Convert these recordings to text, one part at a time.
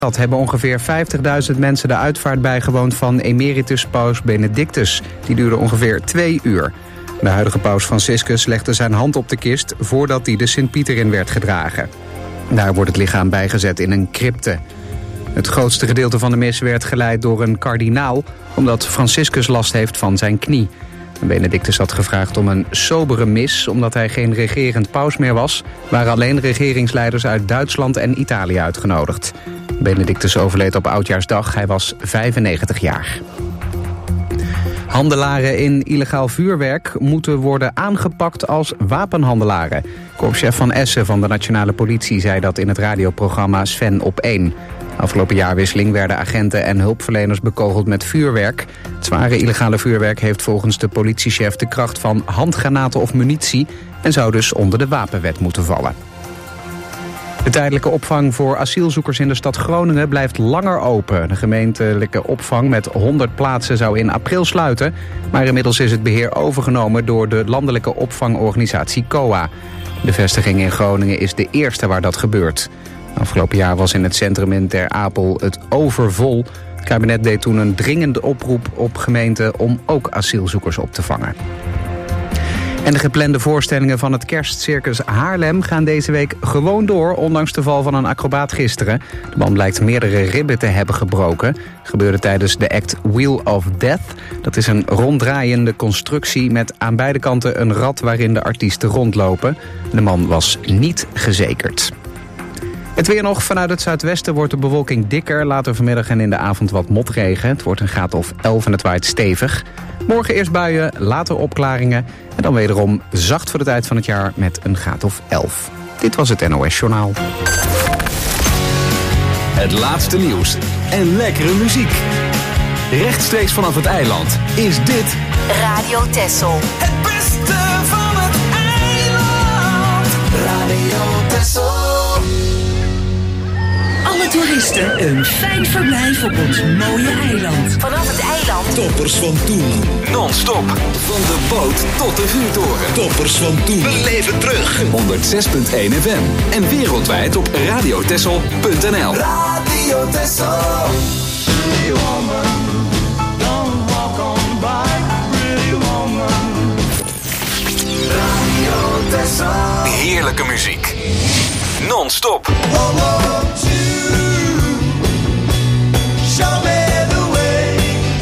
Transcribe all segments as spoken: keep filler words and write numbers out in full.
Dat hebben ongeveer vijftigduizend mensen de uitvaart bijgewoond van emeritus paus Benedictus. Die duurde ongeveer twee uur. De huidige paus Franciscus legde zijn hand op de kist voordat hij de Sint-Pieter in werd gedragen. Daar wordt het lichaam bijgezet in een crypte. Het grootste gedeelte van de mis werd geleid door een kardinaal, omdat Franciscus last heeft van zijn knie. Benedictus had gevraagd om een sobere mis, omdat hij geen regerend paus meer was, waren alleen regeringsleiders uit Duitsland en Italië uitgenodigd. Benedictus overleed op Oudjaarsdag, hij was vijfennegentig jaar. Handelaren in illegaal vuurwerk moeten worden aangepakt als wapenhandelaren. Korpschef Van Essen van de Nationale Politie zei dat in het radioprogramma Sven op één. Afgelopen jaarwisseling werden agenten en hulpverleners bekogeld met vuurwerk. Het zware illegale vuurwerk heeft volgens de politiechef de kracht van handgranaten of munitie en zou dus onder de wapenwet moeten vallen. De tijdelijke opvang voor asielzoekers in de stad Groningen blijft langer open. De gemeentelijke opvang met honderd plaatsen zou in april sluiten, maar inmiddels is het beheer overgenomen door de landelijke opvangorganisatie C O A. De vestiging in Groningen is de eerste waar dat gebeurt. Afgelopen jaar was in het centrum in Ter Apel het overvol. Het kabinet deed toen een dringende oproep op gemeenten om ook asielzoekers op te vangen. En de geplande voorstellingen van het Kerstcircus Haarlem gaan deze week gewoon door, ondanks de val van een acrobaat gisteren. De man blijkt meerdere ribben te hebben gebroken. Dat gebeurde tijdens de act Wheel of Death. Dat is een ronddraaiende constructie met aan beide kanten een rad waarin de artiesten rondlopen. De man was niet gezekerd. Het weer nog. Vanuit het zuidwesten wordt de bewolking dikker. Later vanmiddag en in de avond wat motregen. Het wordt een graad of elf en het waait stevig. Morgen eerst buien, later opklaringen. En dan wederom zacht voor de tijd van het jaar met een graad of elf. Dit was het N O S Journaal. Het laatste nieuws en lekkere muziek. Rechtstreeks vanaf het eiland is dit Radio Texel. Het beste van het eiland. Radio Texel. Alle toeristen een fijn verblijf op ons mooie eiland. Vanaf het eiland. Toppers van toen. non-stop. Van de boot tot de vuurtoren. Toppers van toen. We leven terug. honderdzes komma één F M. En wereldwijd op radiotessel punt n l. Radio Texel. Pretty woman, don't walk on by. Pretty woman. Radio Texel. Heerlijke muziek. Non-stop. Oh, won't you show me the way.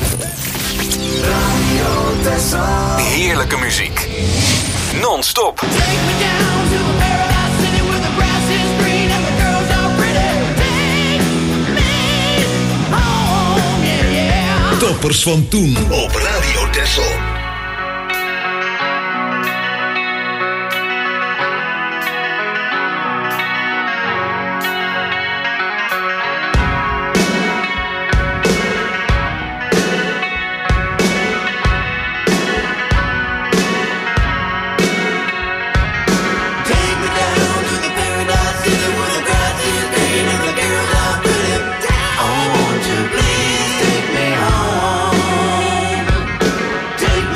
Radio Texel. Heerlijke muziek. Non-stop. Take me down to a paradise city where the grass is green and the girls are pretty. Take me home, yeah, yeah. Toppers van toen op Radio Texel. Take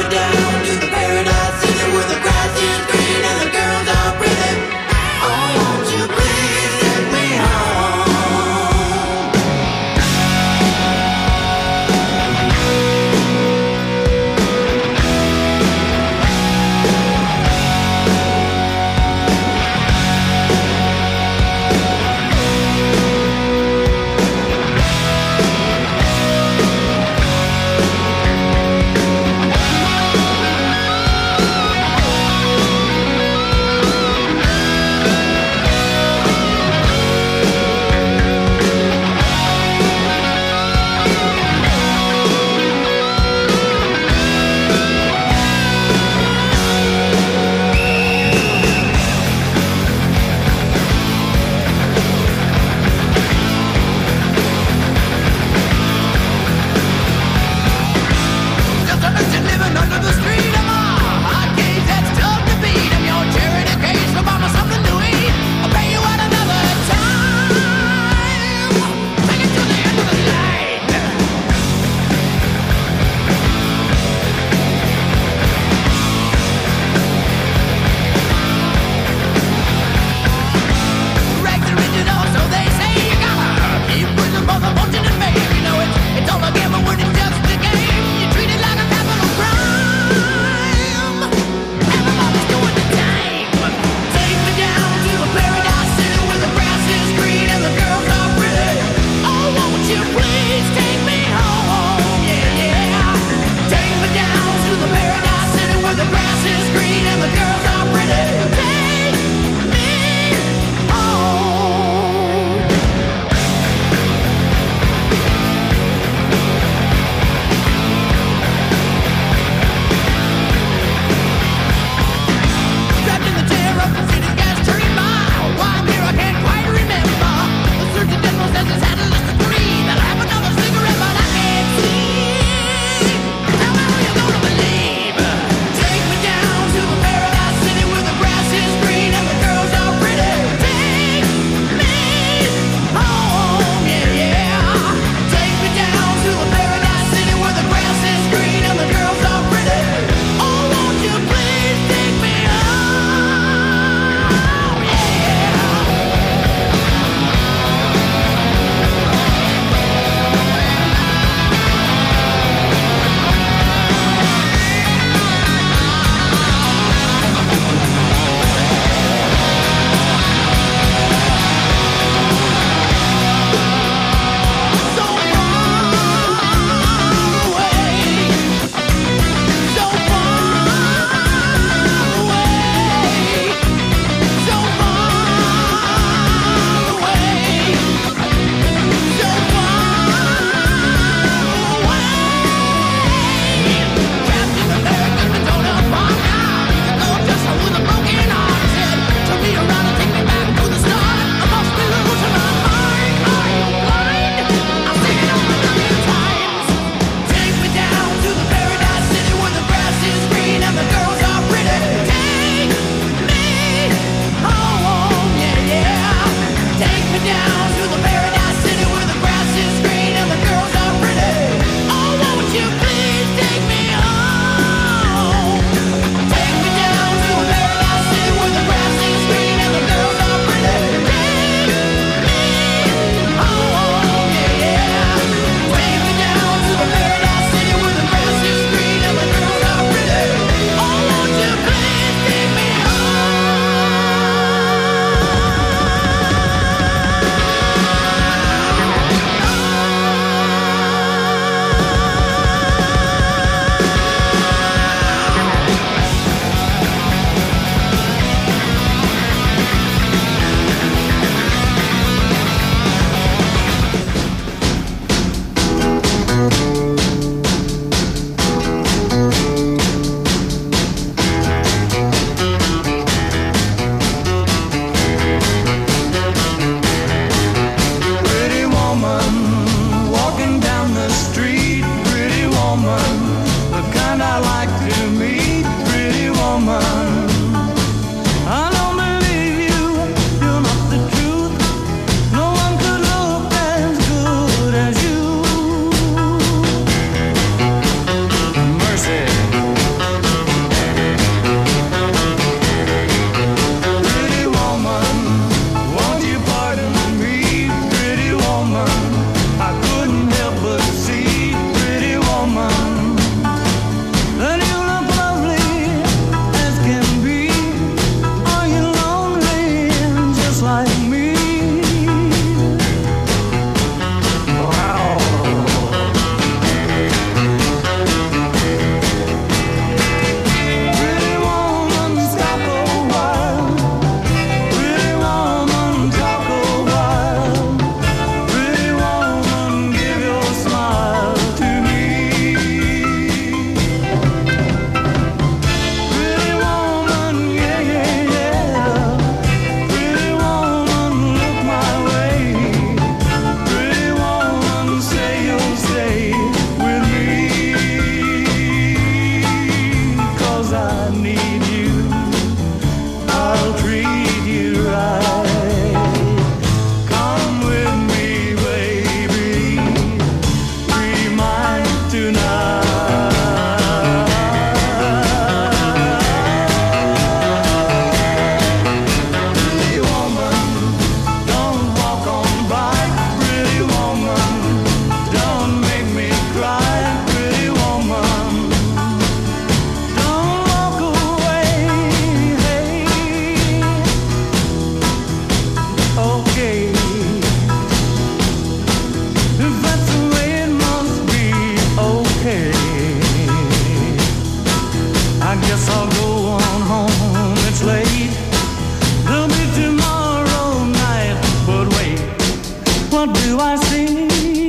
dream.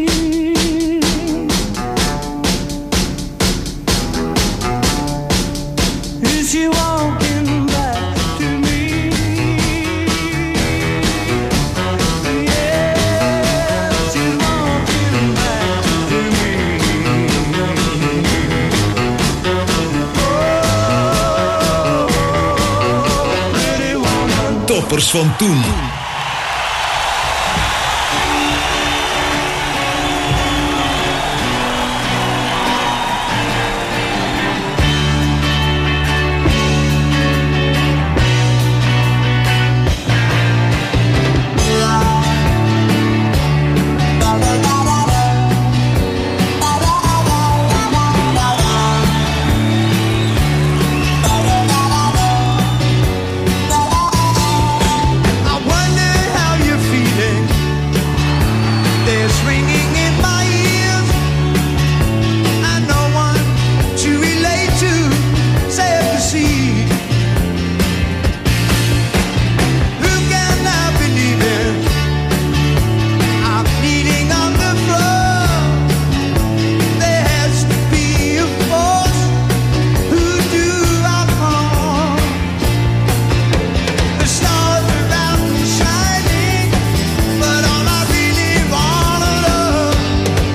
Is she walking back to me? Yeah, she's walking back to me. Oh, pretty woman. Toppers van toen. I wonder how you're feeling. There's ringing in my ears, and no one to relate to, save to see. Who can I believe in? I'm bleeding on the floor. There has to be a force. Who do I call? The stars are out and shining, but all I really wanna love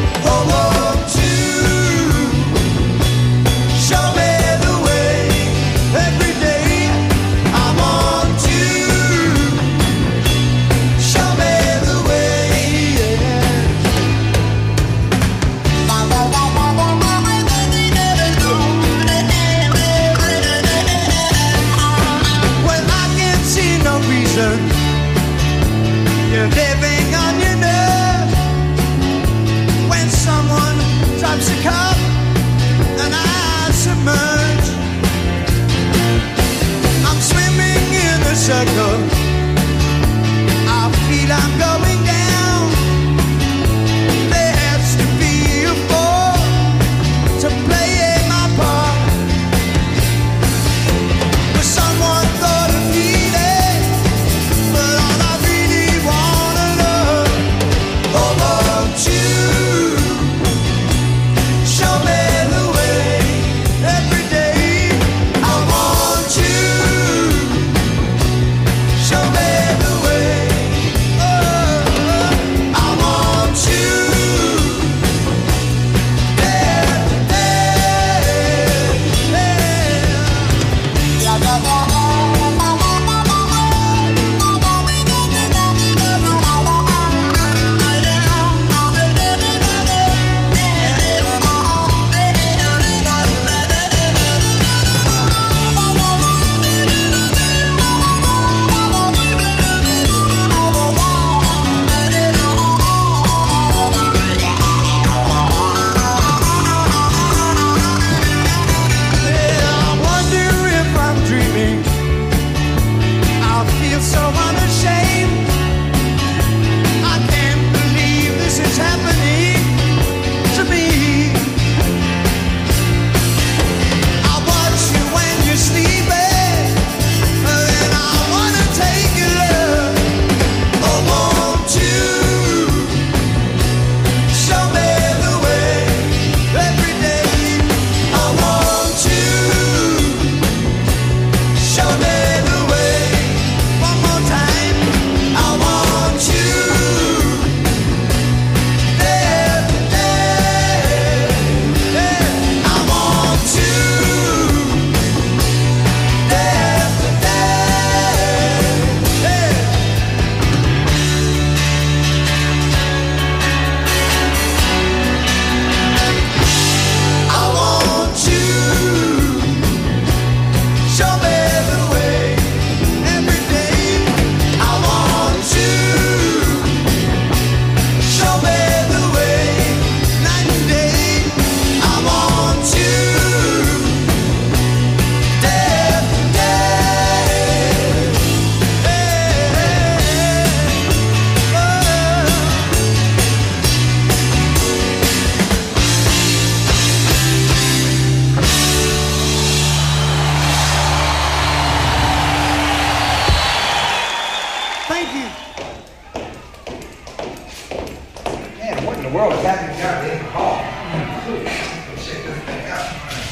the world is happening down in the hall. Let's check this thing out.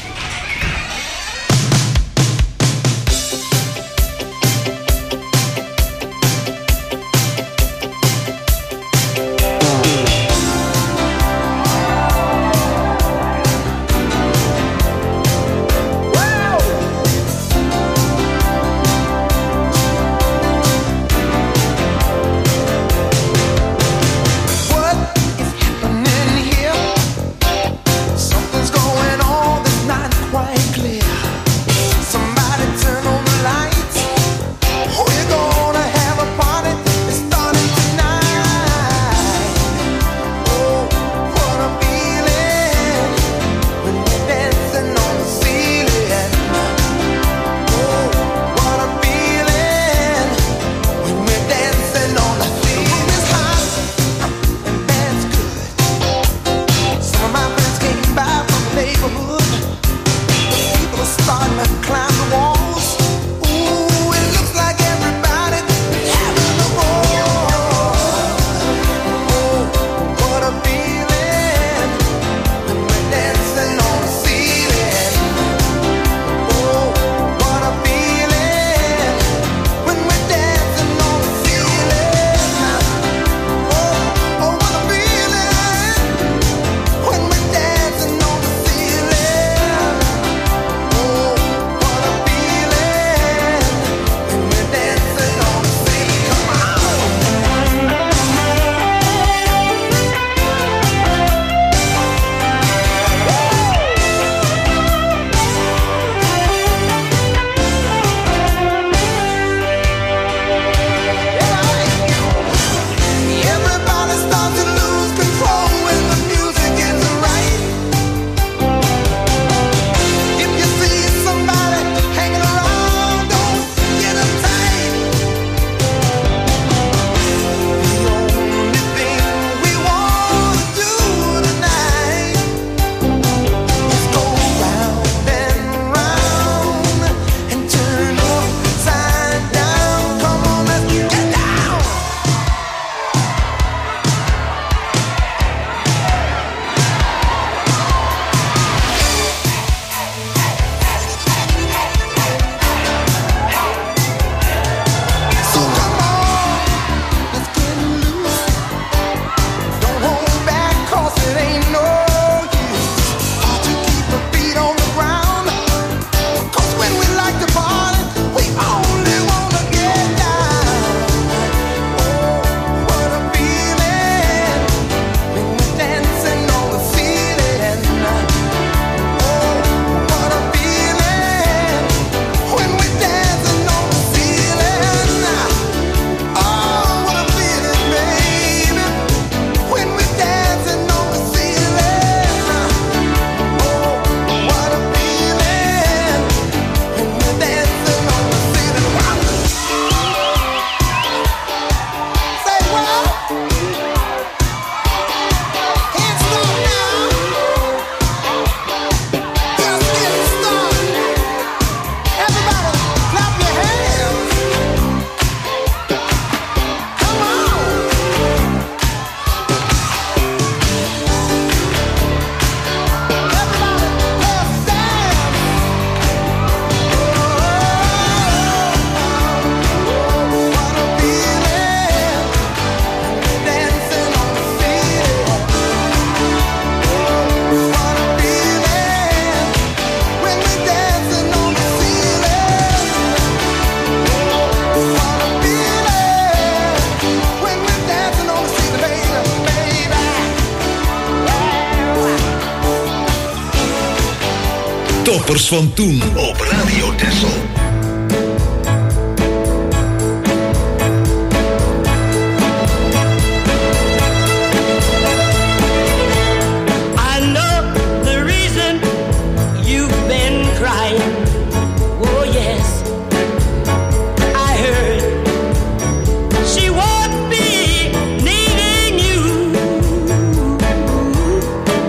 Toppers van toen op Radio Texel.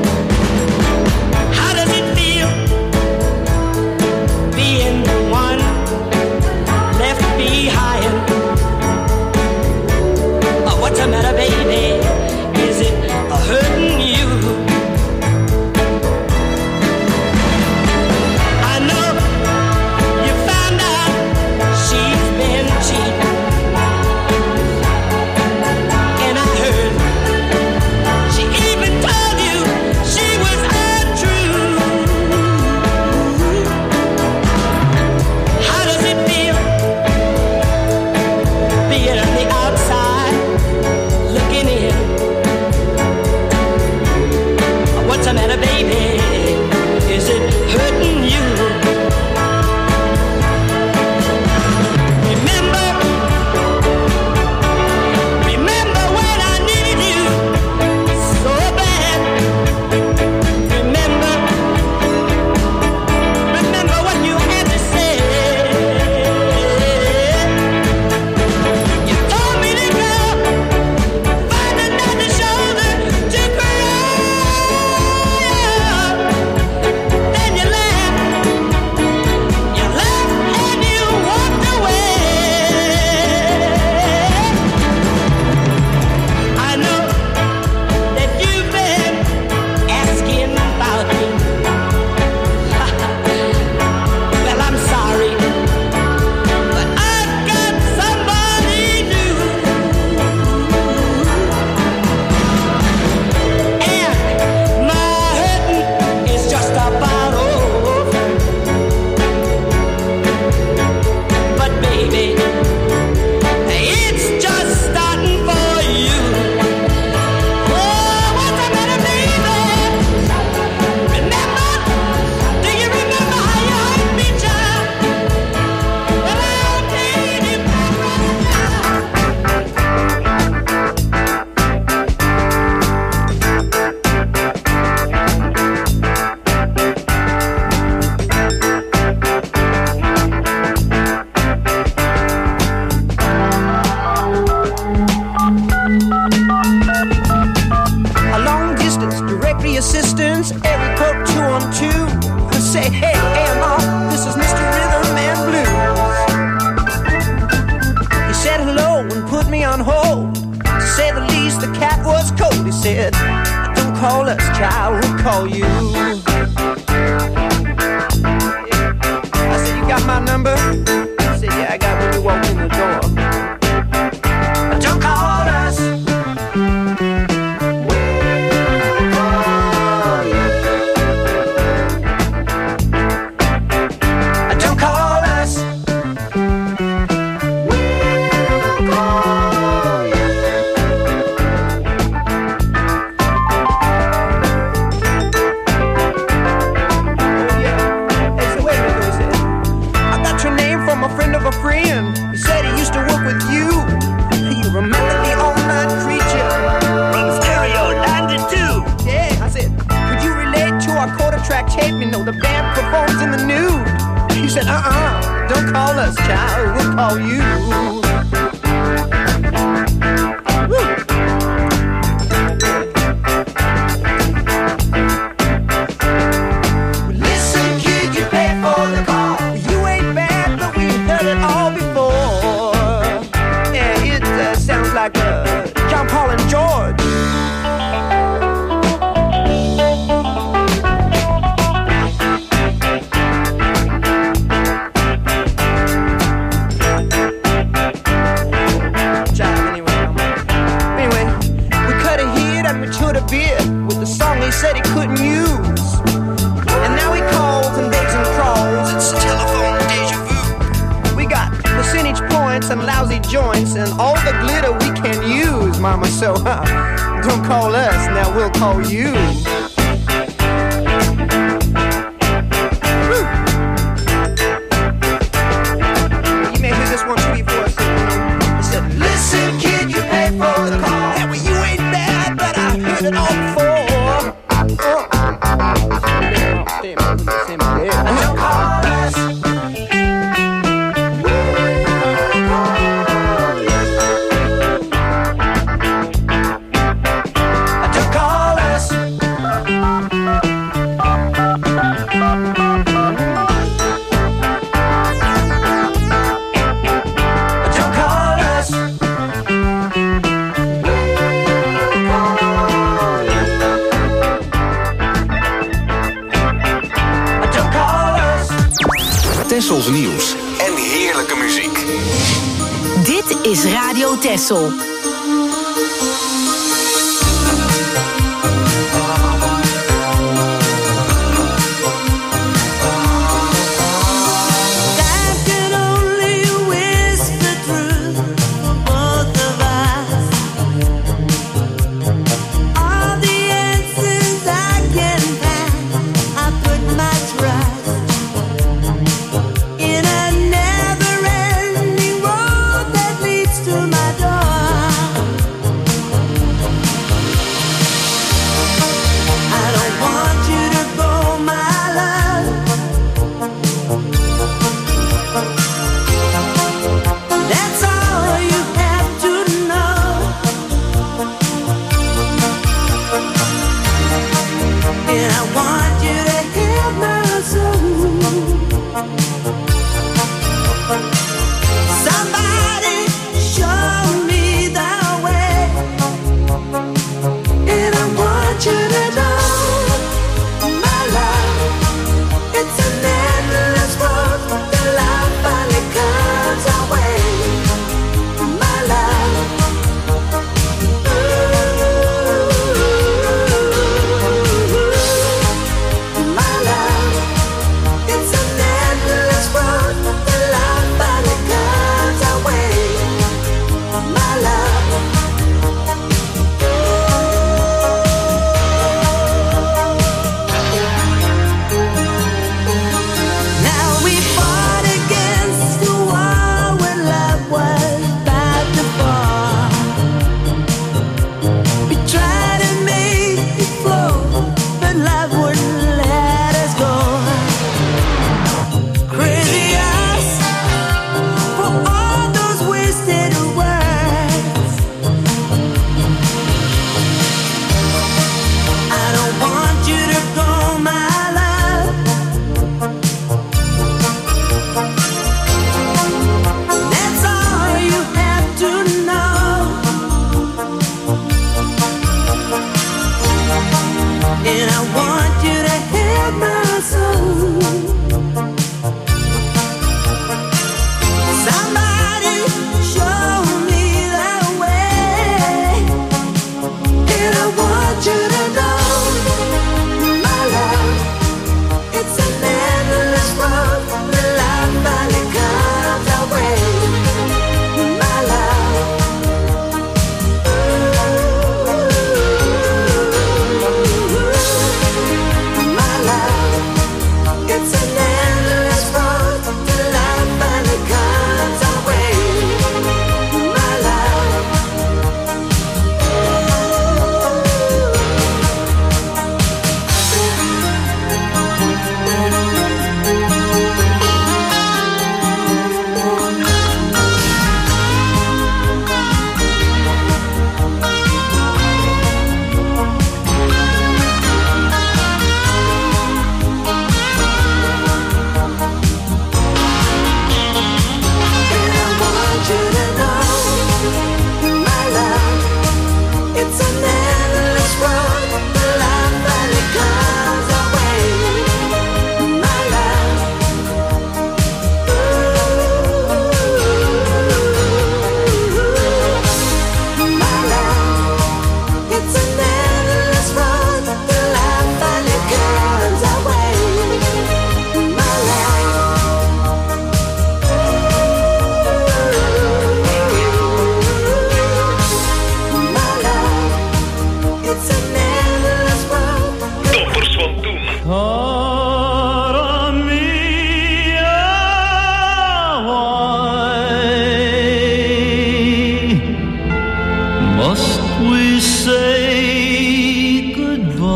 One city assistants, every code two on two. I say, hey, A M R, this is Mister Rhythm and Blues. He said hello and put me on hold. To say the least, the cat was cold. He said, don't call us, child, we'll call you. I said, you got my number? He said, yeah, I got when you walked in the door. Don't call us. You know, the band performs in the nude. He said, uh-uh, don't call us, child, we'll call you. Woo. Listen, kid, you pay for the call. You ain't bad, but we heard it all before. Yeah, it uh, sounds like uh, John Paul and George. With the song he said he couldn't use. And now he calls and begs and crawls. It's telephone deja vu. We got percentage points and lousy joints and all the glitter we can use, mama. So huh, don't call us, now we'll call you. Woo. You may hear this one tweet for us. He said, listen, kid, you pay for the call. Hey, well, you ain't bad, but I heard it all before. Oh. Don't call us. Don't call us. Don't call us. Tessels nieuws en heerlijke muziek. Dit is Radio Tessel. In a never-ending road that leads to my door.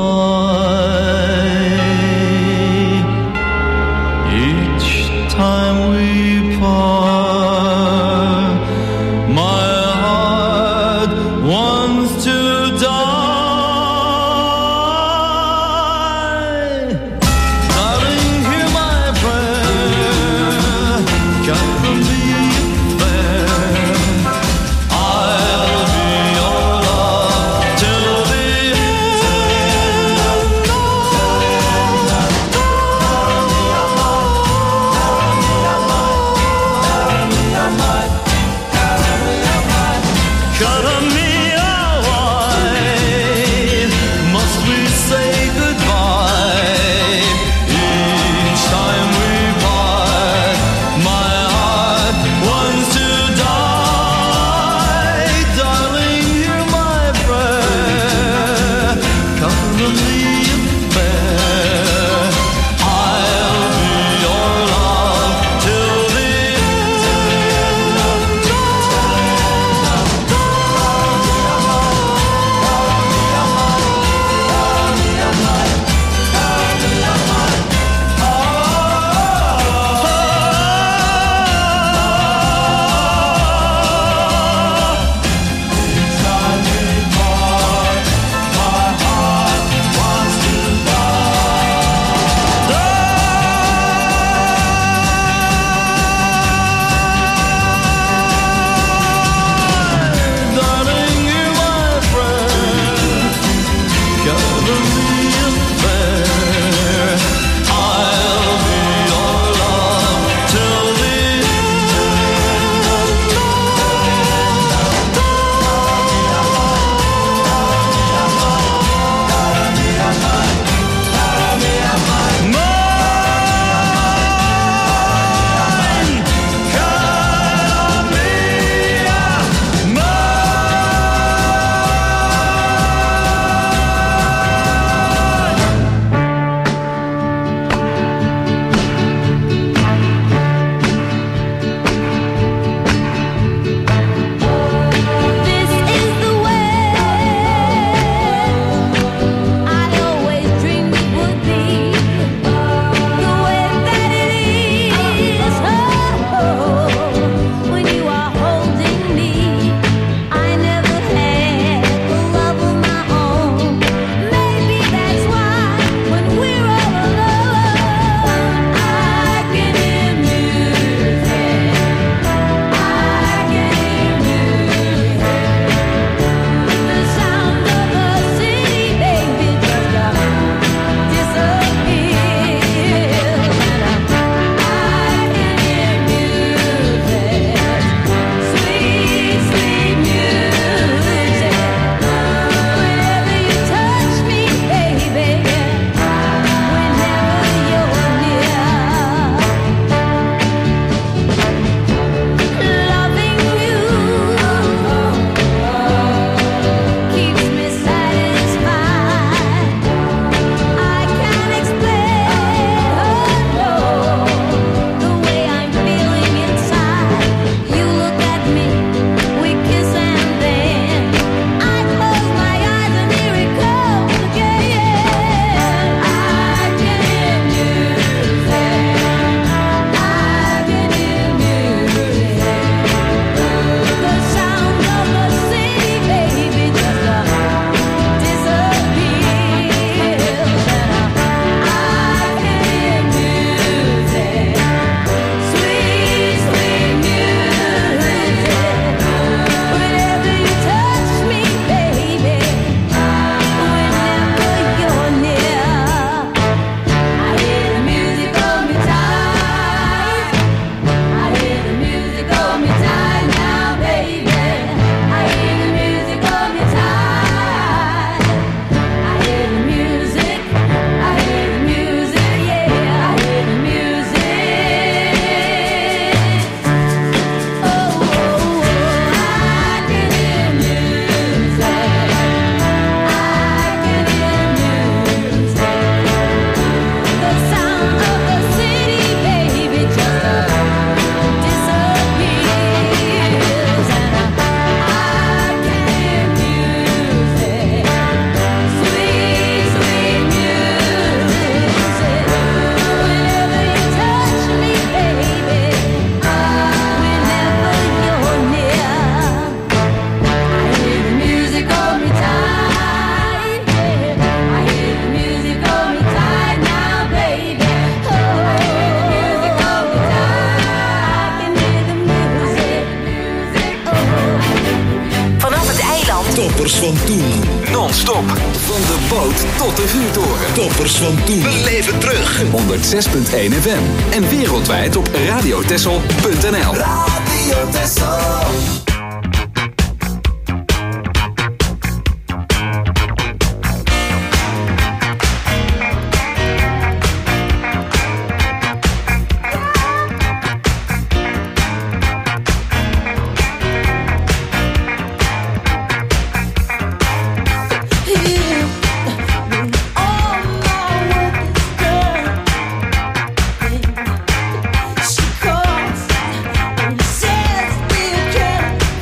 Each time we part, my heart wants to die. Darling, hear my prayer, cut from the affair. I'll be your love till the cut on me a wife, must we say goodbye? Each time we part, my heart wants to die. Darling, hear my prayer, cover the affair. I'll be your love till the van toen. Non-stop. Van de boot tot de vuurtoren. Toppers van toen. Beleef het terug. honderdzes komma één F M. En wereldwijd op radiotessel punt n l. Radio Tessel. She calls and says, "Be a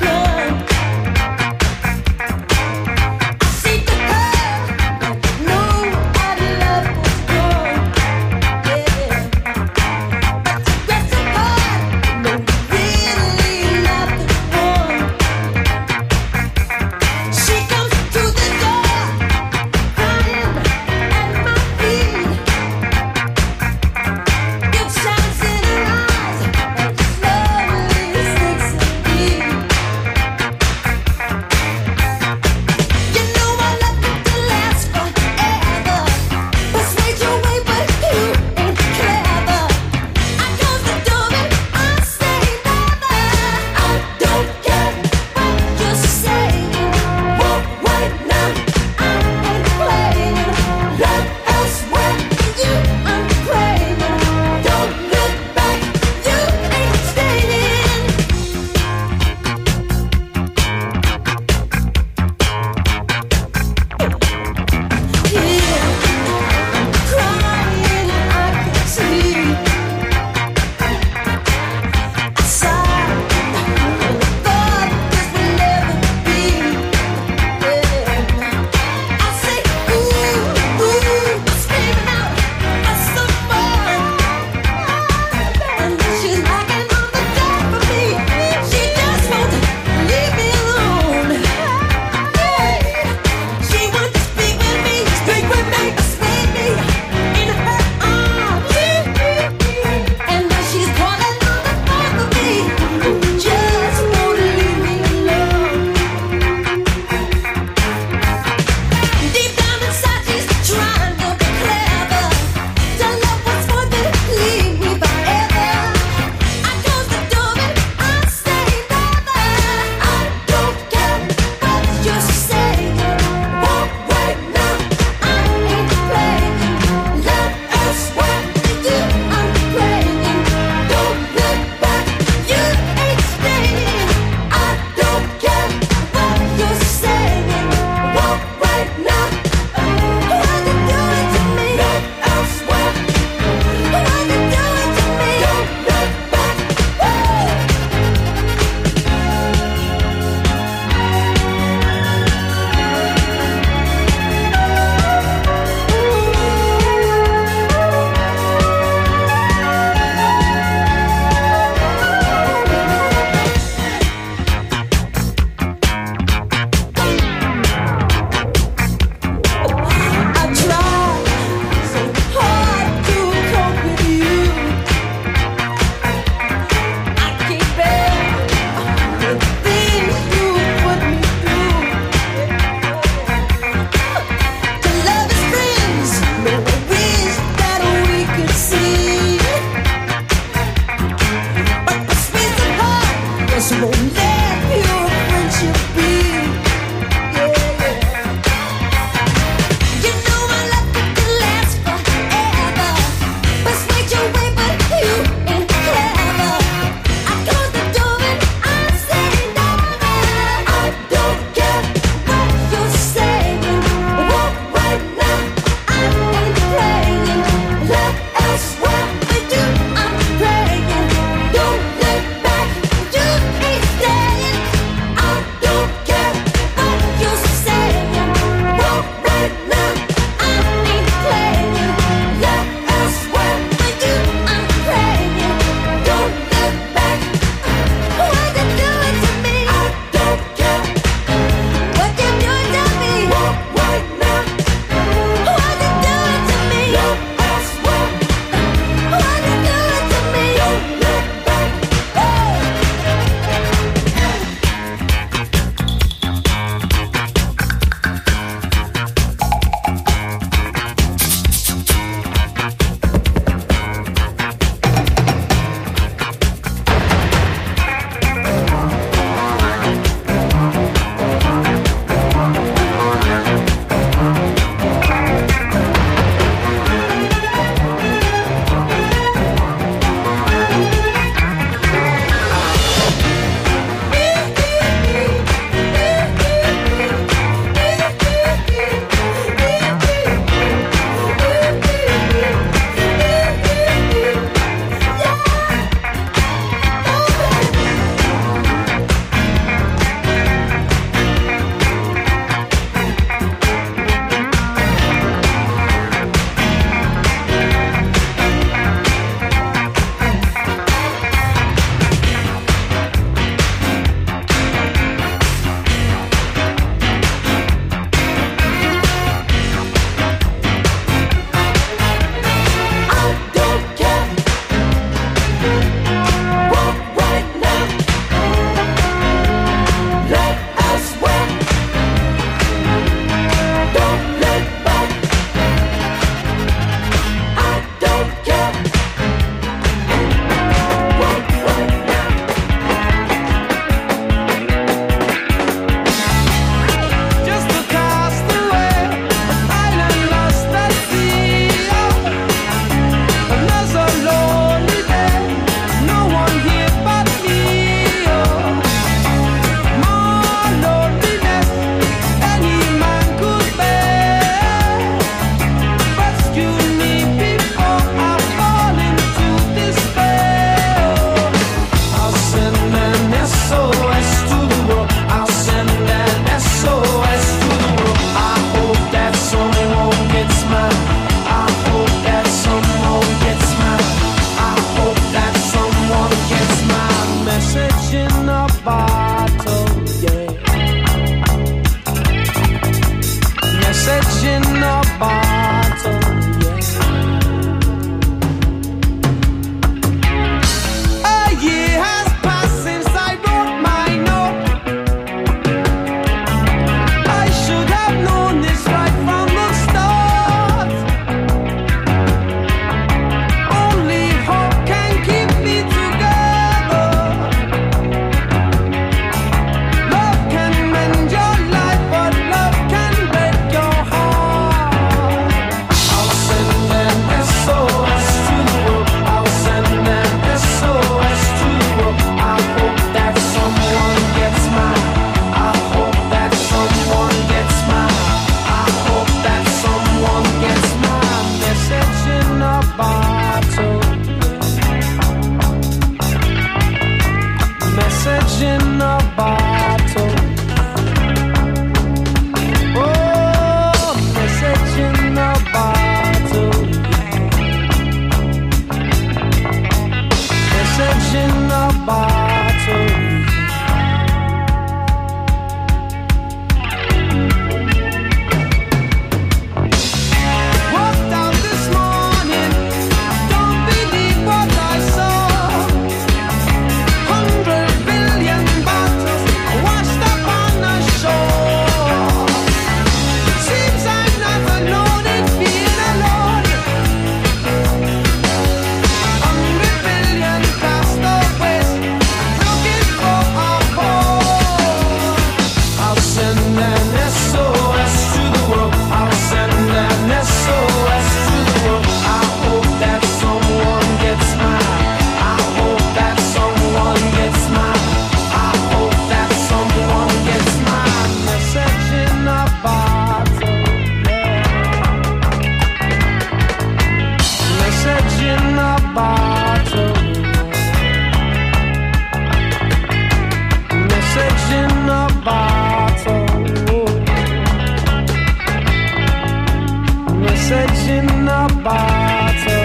what's in the bottle.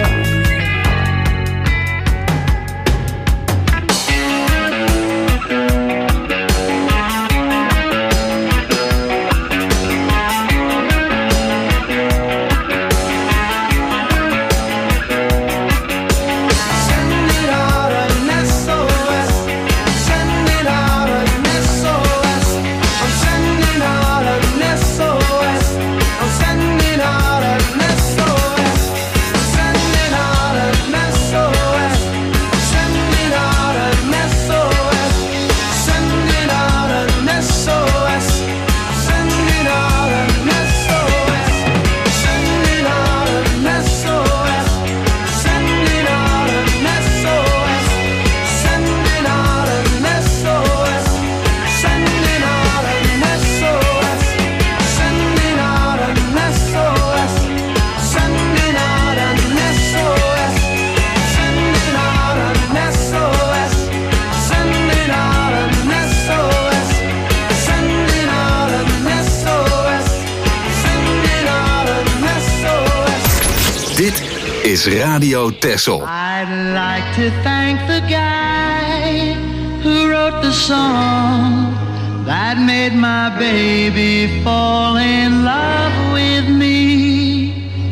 Is Radio Texel. I'd like to thank the guy who wrote the song that made my baby fall in love with me.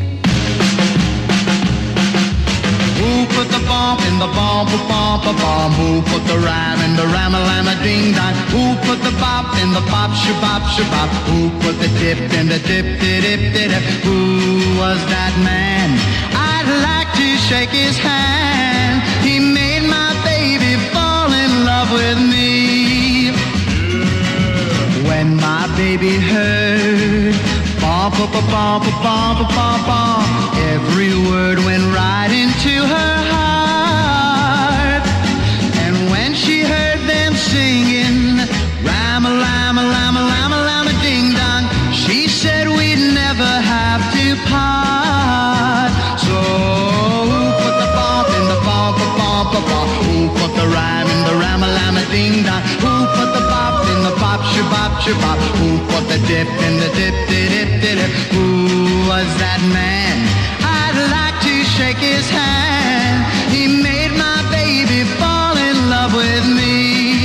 Who put the bomb in the bomb, bomb, bomb, bomb? Who put the ram in the ram-a-lam-a ding-dong? Who put the bop in the bop, shabop, shabop? Who put the dip in the dip-dip-dip-dip? Who was that man? I'd like to shake his hand. He made my baby fall in love with me. When my baby heard bum, bum, bum, bum, bum, bum, bum, every word went right into her heart. And when she heard them singing ram-a-lam-a-lam-a-lam-a-lam-a-ding-dong, she said we'd never have to part. So who put the bump in the bump, bump, bump, bump? Who put the rhyme in the ram-a-lam-a-ding-dong? Who put the bop in the bop, shabop, shabop? Who put the dip in the dip-dip-dip-dip? Who was that man? I'd like to shake his hand. He made my baby fall in love with me.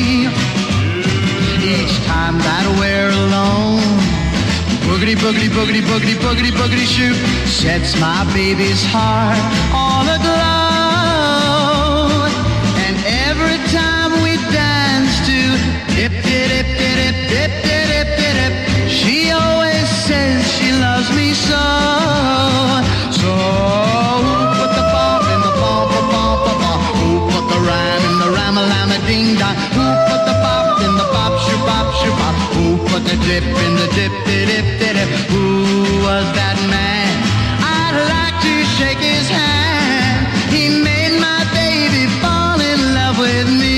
Each time that we're alone, boogity, boogity, boogity, boogity, boogity, boogity, shoot, sets my baby's heart all aglow. And every time we dance to dip, dip, dip, dip, dip, dip, dip, she always says she loves me so. So who put the bump in the bump, bump, bump, bump? Who put the rhyme in the ram-a-lam-a-ding-dong? Who put the bop in the bop, shabop, shabop? Who put the dip in the dip, dip, dip, dip? Who was that man? I'd like to shake his hand. He made my baby fall in love with me.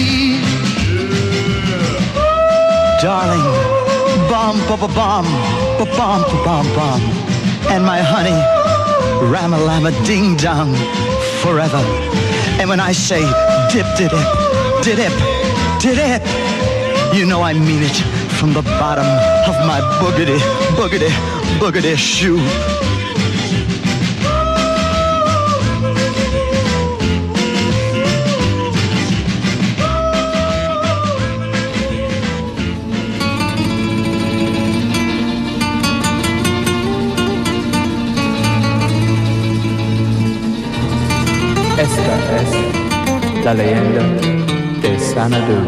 Darling, bum, bum, bum, bum, bum, bum, bum, and my honey, ram-a-lam-a-ding-dong, forever. And when I say dip, dip, dip, dip, dip, you know I mean it from the bottom of my boogity, boogity, boogity shoe. Esta es la leyenda de Xanadu.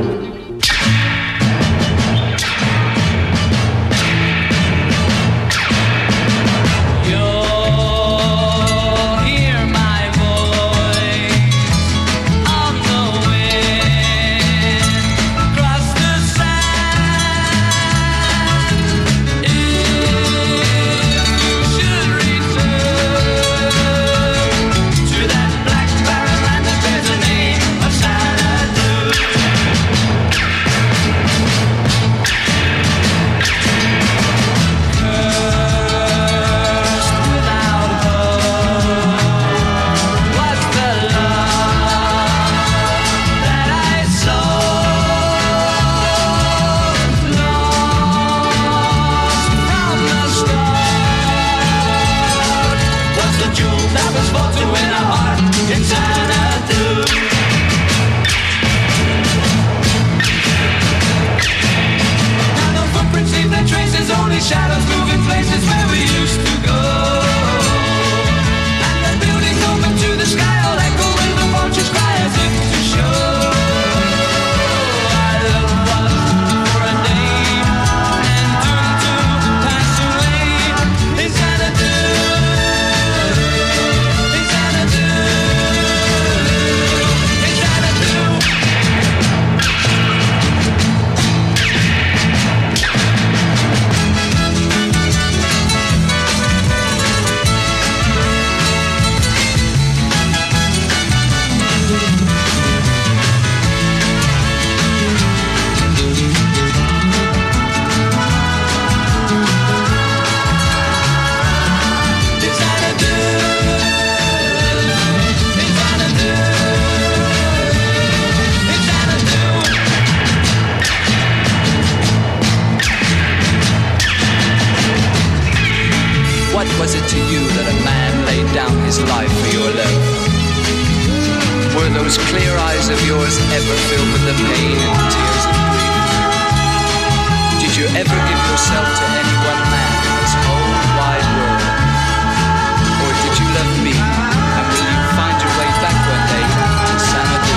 you that a man laid down his life for your love? Were those clear eyes of yours ever filled with the pain and tears of grief? Did you ever give yourself to any one man in this whole wide world? Or did you love me, and will you find your way back one day to Xanadu?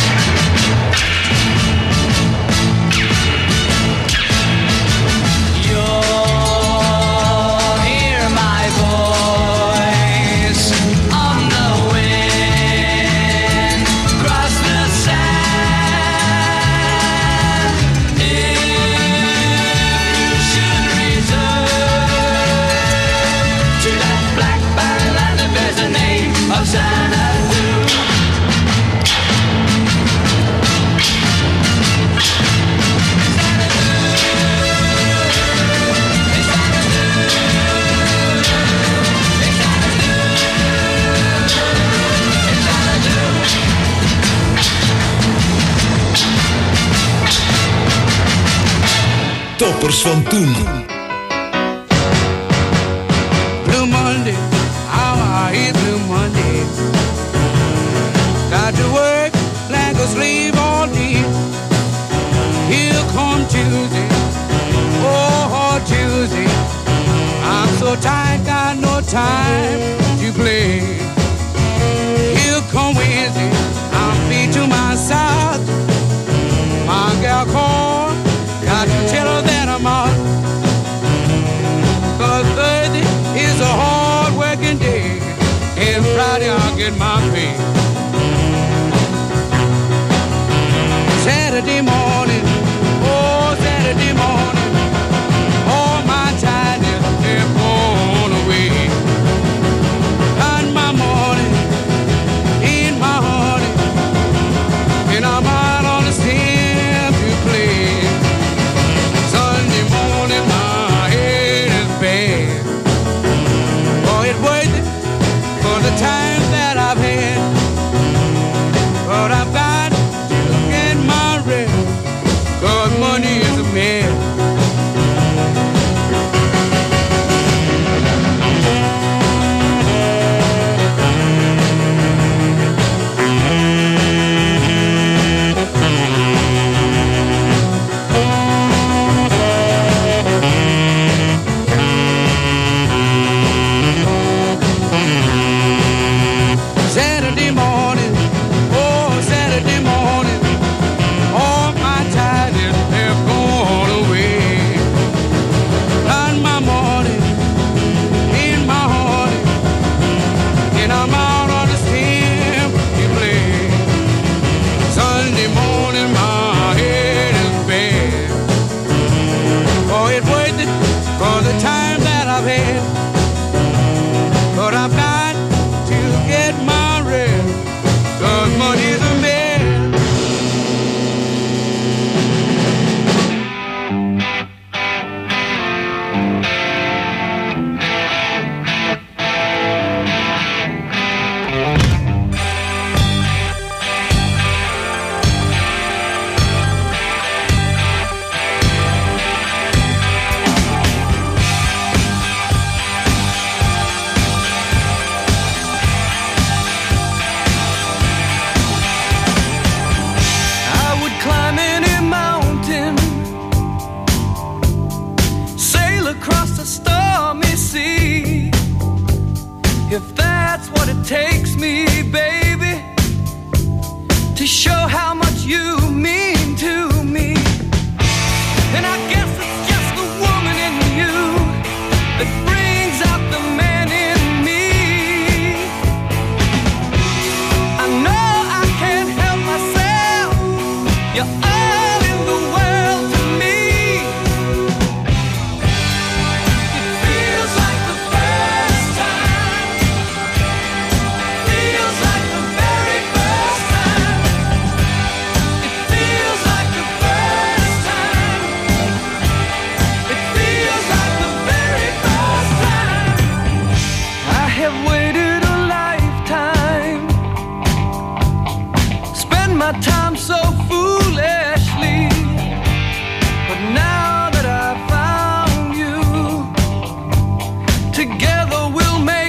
You'll hear my voice on the wind, across the sand. If you should return to that black barren land that bears the name of Xanadu. Toppers van toen. Blue Monday, how I hate Blue Monday. Got to work like a slave all day. Here come Tuesday, oh Tuesday. I'm so tired, got no time to play. Here come Wednesday, I'm beat to my south. My gal called, got to tell her that I'm out. Cause Thursday is a hard working day, and Friday I'll get my pay. Saturday morning, oh Saturday morning, all my tiredness have gone away. And my morning, in my honey, and I'm out on the stand to play. Sunday morning, my head is bad. Oh, it's worth it for the time that I've had. But I've got to get my rest, cause money is a man. Saturday morning, oh Saturday morning, all my tiredness have gone away. And my morning, in my heart, and I'm out on the stem to play. Sunday morning, my head is bad. Oh, it's worth it for the time that I've had. But I've got to get my rest, cause money's a man. I would climb any mountain, sail across the stormy sea, if that's what it takes me, baby, to show how much you mean to me. And I guess it's just the woman in you that brings out the man in me. I know I can't help myself, you're all in the world to me. It feels like the first time, feels like the very first time. It feels like the first time, it feels like the very first time. I have waited a lifetime, spend my time so foolishly, but now that I found you, together we'll make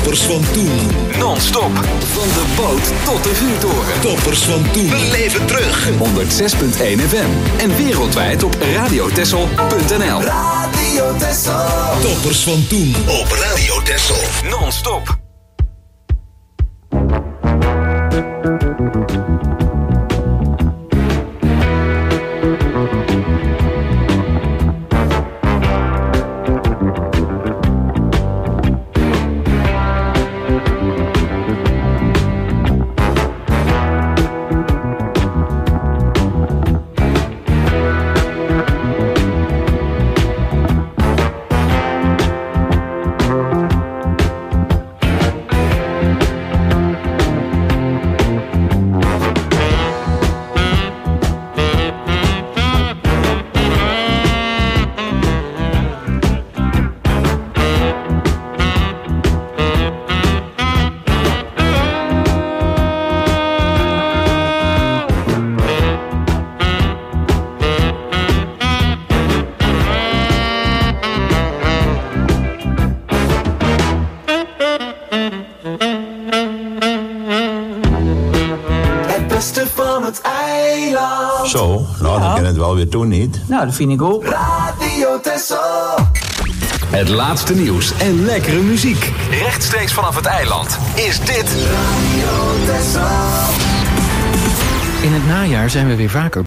Toppers van toen. Non-stop. Van de boot tot de vuurtoren. Toppers van toen. Beleef het terug. honderd zes punt één F M. En wereldwijd op radio texel punt n l. Radio Texel. Toppers van toen op Radio Texel. Non-stop. Zo, nou dan kan het wel weer doen, niet? Nou, dat vind ik ook. Radio Texel. Het laatste nieuws en lekkere muziek. Rechtstreeks vanaf het eiland is dit Radio Texel. In het najaar zijn we weer vaker